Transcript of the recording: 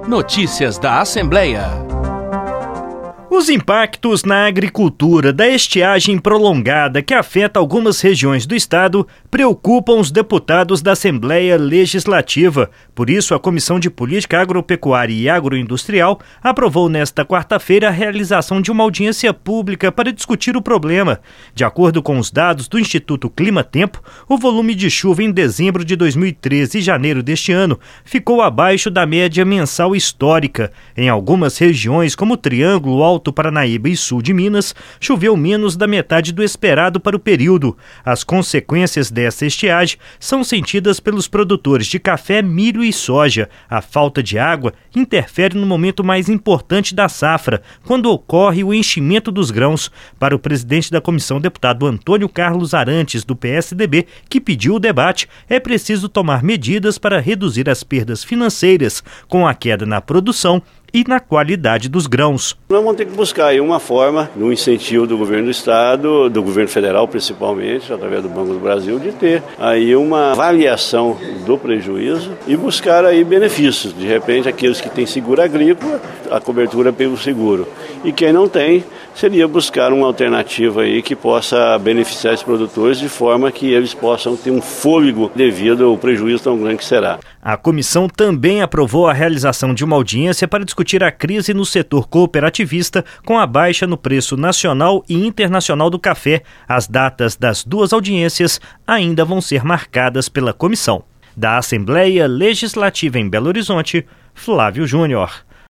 Notícias da Assembleia. Os impactos na agricultura da estiagem prolongada que afeta algumas regiões do estado preocupam os deputados da Assembleia Legislativa. Por isso, a Comissão de Política Agropecuária e Agroindustrial aprovou nesta quarta-feira a realização de uma audiência pública para discutir o problema. De acordo com os dados do Instituto Climatempo, o volume de chuva em dezembro de 2013 e janeiro deste ano ficou abaixo da média mensal histórica. Em algumas regiões, como o Triângulo, Alto Paranaíba e Sul de Minas, choveu menos da metade do esperado para o período. As consequências dessa estiagem são sentidas pelos produtores de café, milho e soja. A falta de água interfere no momento mais importante da safra, quando ocorre o enchimento dos grãos. Para o presidente da comissão, deputado Antônio Carlos Arantes, do PSDB, que pediu o debate, é preciso tomar medidas para reduzir as perdas financeiras com a queda na produção e na qualidade dos grãos. Nós vamos ter que buscar aí uma forma, no incentivo do governo do estado, do governo federal principalmente, através do Banco do Brasil, de ter aí uma avaliação do prejuízo e buscar aí benefícios. De repente, aqueles que têm seguro agrícola, a cobertura pelo seguro. E quem não tem, seria buscar uma alternativa aí que possa beneficiar os produtores de forma que eles possam ter um fôlego devido ao prejuízo tão grande que será. A comissão também aprovou a realização de uma audiência para discutir a crise no setor cooperativista com a baixa no preço nacional e internacional do café. As datas das duas audiências ainda vão ser marcadas pela comissão. Da Assembleia Legislativa em Belo Horizonte, Flávio Júnior.